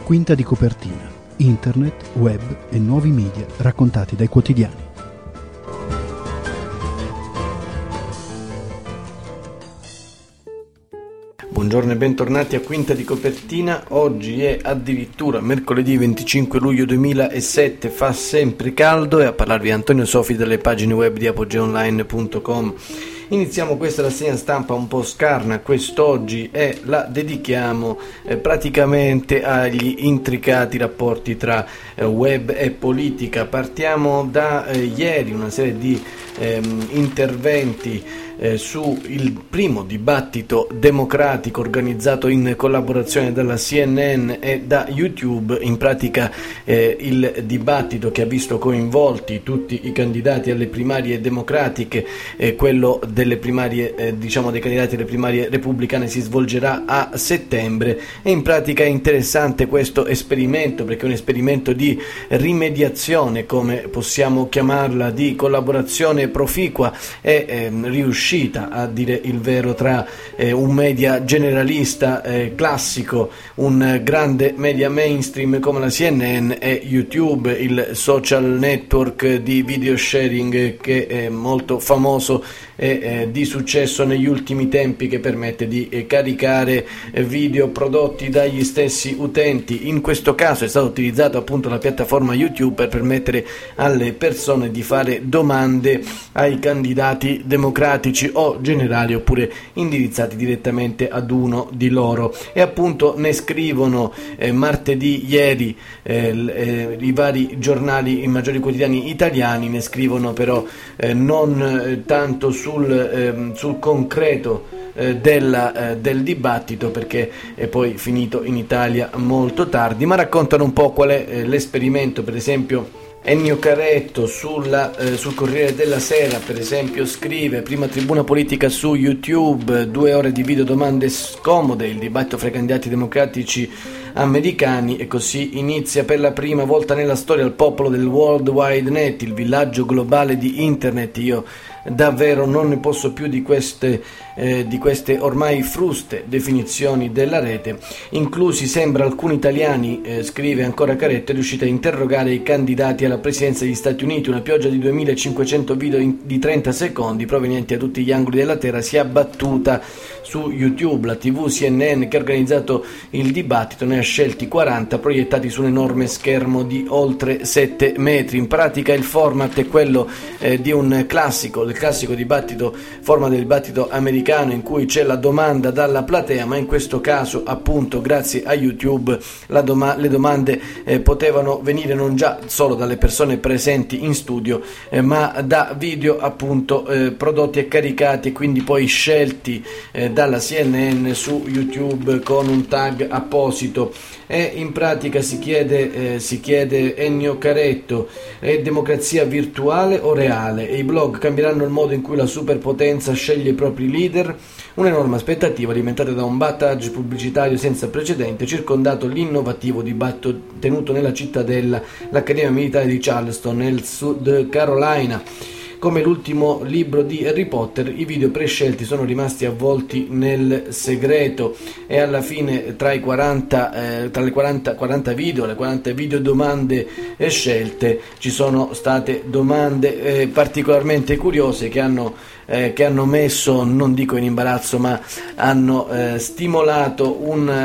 Quinta di copertina, internet, web e nuovi media raccontati dai quotidiani. Buongiorno e bentornati a Quinta di copertina. Oggi è addirittura mercoledì 25 luglio 2007, fa sempre caldo, e a parlarvi Antonio Sofi delle pagine web di apogeaonline.com. Iniziamo questa rassegna stampa un po' scarna quest'oggi e la dedichiamo praticamente agli intricati rapporti tra web e politica. Partiamo da ieri, una serie di interventi su il primo dibattito democratico organizzato in collaborazione dalla CNN e da YouTube. In pratica il dibattito che ha visto coinvolti tutti i candidati alle primarie democratiche, quello delle primarie dei candidati alle primarie repubblicane si svolgerà a settembre. E in pratica è interessante questo esperimento, perché è un esperimento di rimediazione, come possiamo chiamarla, di collaborazione proficua e riuscita, a dire il vero, tra un media generalista classico, un grande media mainstream come la CNN, e YouTube, il social network di video sharing che è molto famoso e di successo negli ultimi tempi, che permette di caricare video prodotti dagli stessi utenti. In questo caso è stato utilizzato appunto la piattaforma YouTube per permettere alle persone di fare domande ai candidati democratici o generali, oppure indirizzati direttamente ad uno di loro. E appunto ne scrivono martedì ieri i vari giornali, i maggiori quotidiani italiani. Ne scrivono però non tanto sul concreto del dibattito, perché è poi finito in Italia molto tardi, ma raccontano un po' qual è l'esperimento. Per esempio Ennio Caretto sul Corriere della Sera, per esempio, scrive: prima tribuna politica su YouTube, 2 ore di video domande scomode, il dibattito fra i candidati democratici americani, e così inizia per la prima volta nella storia il popolo del World Wide Net, il villaggio globale di Internet. Io davvero non ne posso più di queste ormai fruste definizioni della rete. Inclusi sembra alcuni italiani, scrive ancora Caretto, è riuscita a interrogare i candidati alla presidenza degli Stati Uniti. Una pioggia di 2500 video di 30 secondi provenienti da tutti gli angoli della terra si è abbattuta su YouTube. La TV CNN, che ha organizzato il dibattito, ne ha scelti 40 proiettati su un enorme schermo di oltre 7 metri. In pratica il format è quello di un classico dibattito, forma del dibattito americano, in cui c'è la domanda dalla platea, ma in questo caso appunto grazie a YouTube le domande potevano venire non già solo dalle persone presenti in studio, ma da video appunto prodotti e caricati, e quindi poi scelti dalla CNN su YouTube con un tag apposito. E in pratica si chiede Ennio Caretto: è democrazia virtuale o reale? E i blog cambieranno il modo in cui la superpotenza sceglie i propri leader? Un'enorme aspettativa alimentata da un battage pubblicitario senza precedente circondato l'innovativo dibattito tenuto nella cittadella, l'Accademia Militare di Charleston, nel South Carolina. Come l'ultimo libro di Harry Potter, i video prescelti sono rimasti avvolti nel segreto, e alla fine tra le 40 video, le 40 video domande scelte, ci sono state domande particolarmente curiose che hanno messo, non dico in imbarazzo, ma hanno stimolato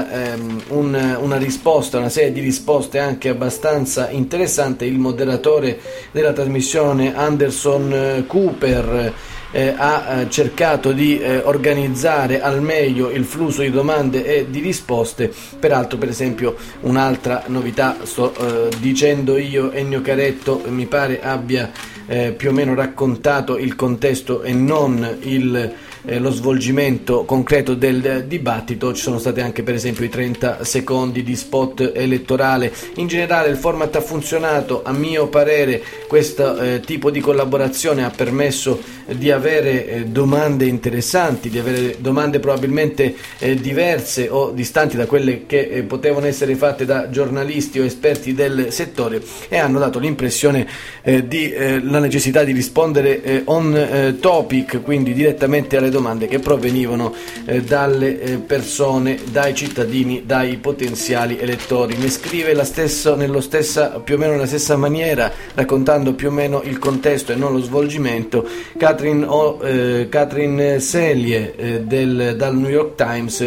una risposta, una serie di risposte anche abbastanza interessante. Il moderatore della trasmissione, Anderson Cooper, ha cercato di organizzare al meglio il flusso di domande e di risposte. Peraltro, per esempio, un'altra novità, sto dicendo io, Ennio Caretto mi pare abbia più o meno raccontato il contesto e non lo svolgimento concreto del dibattito. Ci sono state anche per esempio i 30 secondi di spot elettorale. In generale il format ha funzionato, a mio parere. Questo tipo di collaborazione ha permesso di avere domande interessanti, di avere domande probabilmente diverse o distanti da quelle che potevano essere fatte da giornalisti o esperti del settore, e hanno dato l'impressione di la necessità di rispondere on topic, quindi direttamente alle le domande che provenivano dalle persone, dai cittadini, dai potenziali elettori. Ne scrive più o meno nella stessa maniera, raccontando più o meno il contesto e non lo svolgimento, Catherine Selye dal New York Times,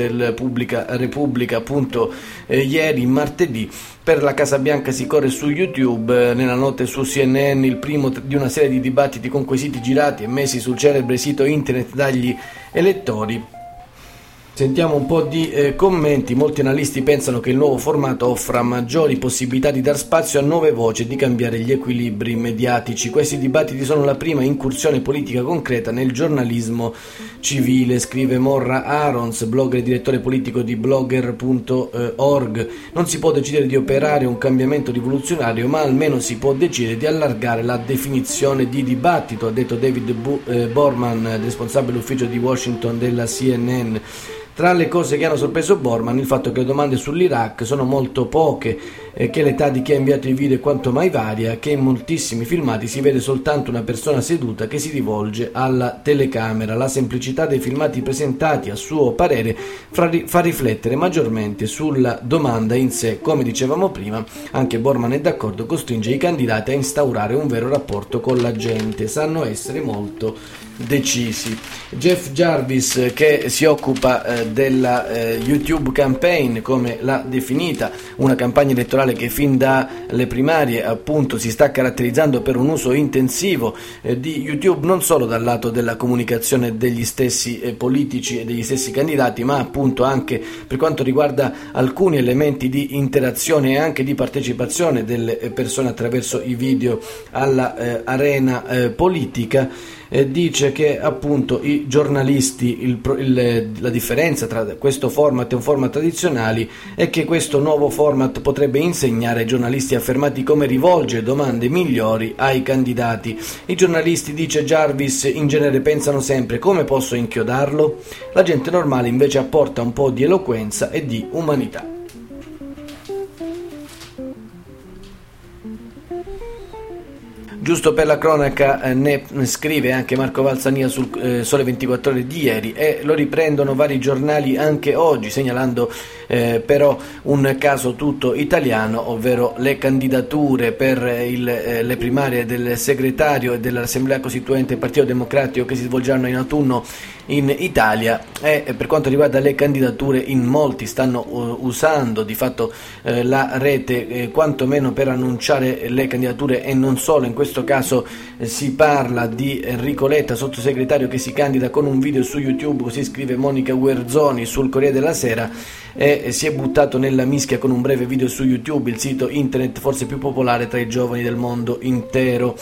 Repubblica appunto ieri, martedì. Per la Casa Bianca si corre su YouTube, nella notte su CNN il primo di una serie di dibattiti con quesiti girati e messi sul celebre sito internet dagli elettori. Sentiamo un po' di commenti. Molti analisti pensano che il nuovo formato offra maggiori possibilità di dar spazio a nuove voci e di cambiare gli equilibri mediatici. Questi dibattiti sono la prima incursione politica concreta nel giornalismo civile, scrive Morra Arons, blogger e direttore politico di blogger.org. Non si può decidere di operare un cambiamento rivoluzionario, ma almeno si può decidere di allargare la definizione di dibattito, ha detto David Borman, responsabile ufficio di Washington della CNN. Tra le cose che hanno sorpreso Borman, il fatto che le domande sull'Iraq sono molto poche, che l'età di chi ha inviato i video è quanto mai varia, che in moltissimi filmati si vede soltanto una persona seduta che si rivolge alla telecamera. La semplicità dei filmati presentati, a suo parere, fa riflettere maggiormente sulla domanda in sé. Come dicevamo prima, anche Borman è d'accordo, costringe i candidati a instaurare un vero rapporto con la gente, sanno essere molto decisi. Jeff Jarvis, che si occupa della YouTube campaign, come l'ha definita, una campagna elettorale che fin dalle primarie appunto si sta caratterizzando per un uso intensivo di YouTube, non solo dal lato della comunicazione degli stessi politici e degli stessi candidati, ma appunto anche per quanto riguarda alcuni elementi di interazione e anche di partecipazione delle persone attraverso i video alla arena politica. Dice che appunto i giornalisti, la differenza tra questo format e un format tradizionali è che questo nuovo format potrebbe insegnare ai giornalisti affermati come rivolgere domande migliori ai candidati. I giornalisti, dice Jarvis, in genere pensano sempre: come posso inchiodarlo? La gente normale invece apporta un po' di eloquenza e di umanità. Giusto per la cronaca, ne scrive anche Marco Valsania sul Sole 24 Ore di ieri, e lo riprendono vari giornali anche oggi, segnalando però un caso tutto italiano, ovvero le candidature per le primarie del segretario e dell'Assemblea Costituente del Partito Democratico che si svolgeranno in autunno in Italia. E per quanto riguarda le candidature, in molti stanno usando di fatto la rete quantomeno per annunciare le candidature, e non solo. In questo caso si parla di Enrico Letta, sottosegretario, che si candida con un video su YouTube, così scrive Monica Guerzoni sul Corriere della Sera, e si è buttato nella mischia con un breve video su YouTube, il sito internet forse più popolare tra i giovani del mondo intero.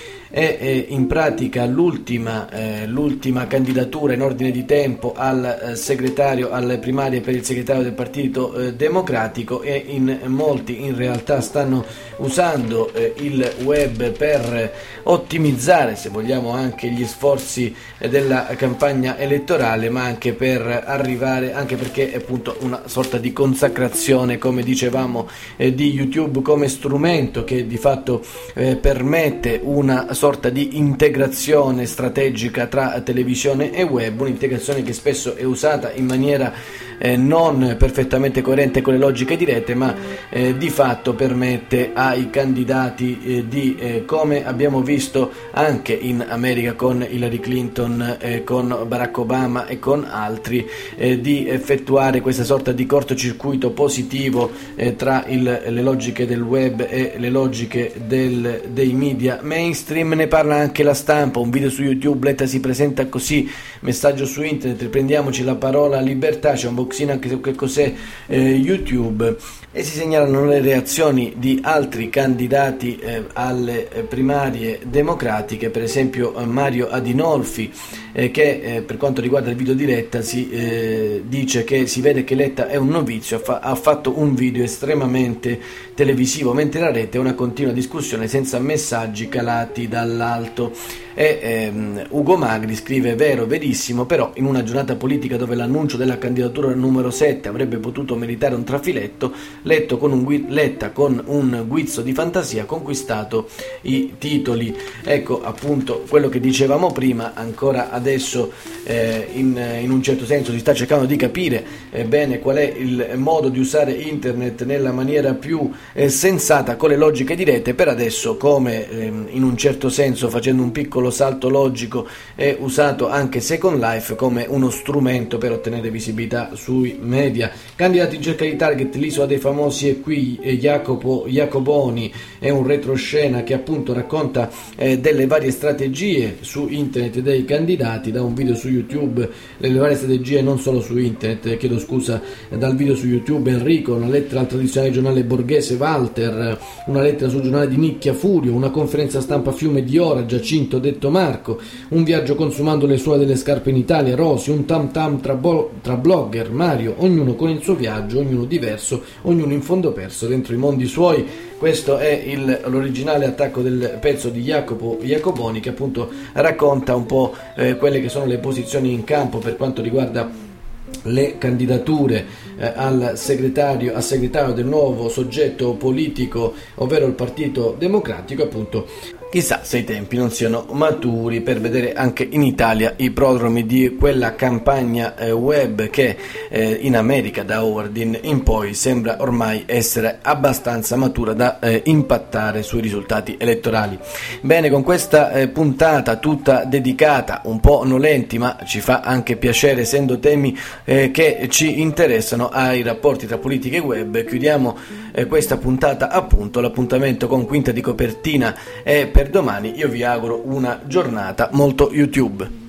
È in pratica l'ultima candidatura in ordine di tempo al segretario, alle primarie per il segretario del Partito Democratico, e in molti in realtà stanno usando il web per ottimizzare, se vogliamo, anche gli sforzi della campagna elettorale, ma anche per arrivare, anche perché è appunto una sorta di consacrazione, come dicevamo, di YouTube come strumento che di fatto permette una sorta di integrazione strategica tra televisione e web, un'integrazione che spesso è usata in maniera non perfettamente coerente con le logiche dirette, ma di fatto permette ai candidati di, come abbiamo visto anche in America con Hillary Clinton, con Barack Obama e con altri, di effettuare questa sorta di cortocircuito positivo tra le logiche del web e le logiche dei media mainstream. Ne parla anche La Stampa, un video su YouTube, Letta si presenta così, messaggio su internet, riprendiamoci la parola libertà, c'è un boxino anche su che cos'è YouTube, e si segnalano le reazioni di altri candidati alle primarie democratiche, per esempio Mario Adinolfi, che per quanto riguarda il video di Letta si dice che si vede che Letta è un novizio, ha fatto un video estremamente televisivo, mentre la rete è una continua discussione senza messaggi calati dall'alto. E Ugo Magri scrive: vero, verissimo, però in una giornata politica dove l'annuncio della candidatura numero 7 avrebbe potuto meritare un trafiletto, Letta con un guizzo di fantasia ha conquistato i titoli. Ecco appunto quello che dicevamo prima, ancora adesso in un certo senso si sta cercando di capire bene qual è il modo di usare internet nella maniera più sensata, con le logiche dirette. Per adesso, come in un certo senso, facendo un piccolo salto logico, è usato anche Second Life come uno strumento per ottenere visibilità sui media. Candidati in cerca di target, l'isola dei famosi è qui, Jacopo Jacoboni è un retroscena che appunto racconta delle varie strategie su internet dei candidati, da un video su YouTube, le varie strategie non solo su internet, chiedo scusa, dal video su YouTube Enrico, una lettera al tradizionale giornale borghese Walter, una lettera sul giornale di Nicchia Furio, una conferenza stampa a Fiume di Ora Giacinto detto Marco, un viaggio consumando le suole delle scarpe in Italia Rosi, un tam tam tra blogger Mario, ognuno con il suo viaggio, ognuno diverso, ognuno in fondo perso dentro i mondi suoi. Questo è l'originale attacco del pezzo di Jacopo Jacoboni, che appunto racconta un po' quelle che sono le posizioni in campo per quanto riguarda le candidature a segretario del nuovo soggetto politico, ovvero il Partito Democratico. Appunto, chissà se i tempi non siano maturi per vedere anche in Italia i prodromi di quella campagna web che in America da Howard in poi sembra ormai essere abbastanza matura da impattare sui risultati elettorali. Bene, con questa puntata tutta dedicata, un po' nolenti, ma ci fa anche piacere essendo temi che ci interessano, ai rapporti tra politica e web, chiudiamo questa puntata. Appunto, l'appuntamento con Quinta di Copertina è per domani. Io vi auguro una giornata molto YouTube.